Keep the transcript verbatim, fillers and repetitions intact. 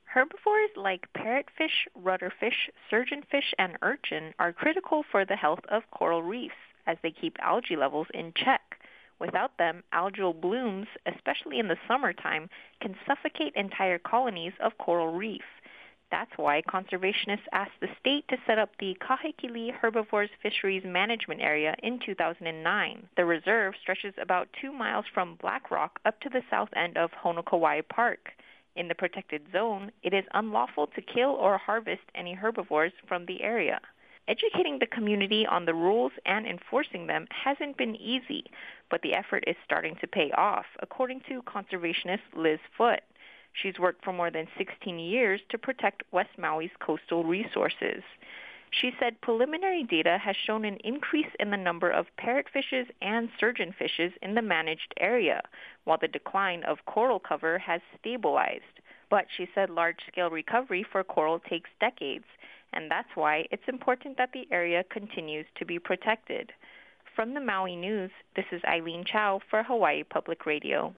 Herbivores like parrotfish, rudderfish, surgeonfish, and urchin are critical for the health of coral reefs as they keep algae levels in check. Without them, algal blooms, especially in the summertime, can suffocate entire colonies of coral reef. That's why conservationists asked the state to set up the Kahekili Herbivores Fisheries Management Area in two thousand nine. The reserve stretches about two miles from Black Rock up to the south end of Honokawai Park. In the protected zone, it is unlawful to kill or harvest any herbivores from the area. Educating the community on the rules and enforcing them hasn't been easy, but the effort is starting to pay off, according to conservationist Liz Foote. She's worked for more than sixteen years to protect West Maui's coastal resources. She said preliminary data has shown an increase in the number of parrotfishes and surgeonfishes in the managed area, while the decline of coral cover has stabilized. But she said large-scale recovery for coral takes decades, and that's why it's important that the area continues to be protected. From the Maui News, this is Eileen Chow for Hawaii Public Radio.